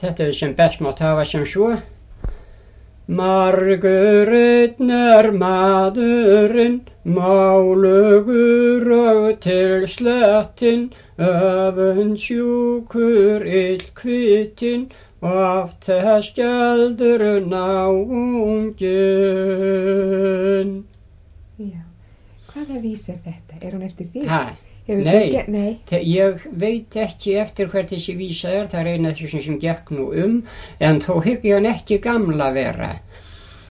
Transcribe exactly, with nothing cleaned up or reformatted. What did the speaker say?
þetta er sem best mátt hafa sem svo. Margur einn er maðurinn, málugur og tilslettinn, öfundsjúkur illkvitinn, og af þess gjaldur náunginn. Já, hvaða vís er þetta? Er hún eftir því? Ha, Hefur nei, þú ge- nei. þe- ég veit ekki eftir hvert þessi vísa er, það er eina af þessum sem gekk nú um, en þó hygg ég hann ekki gamla vera.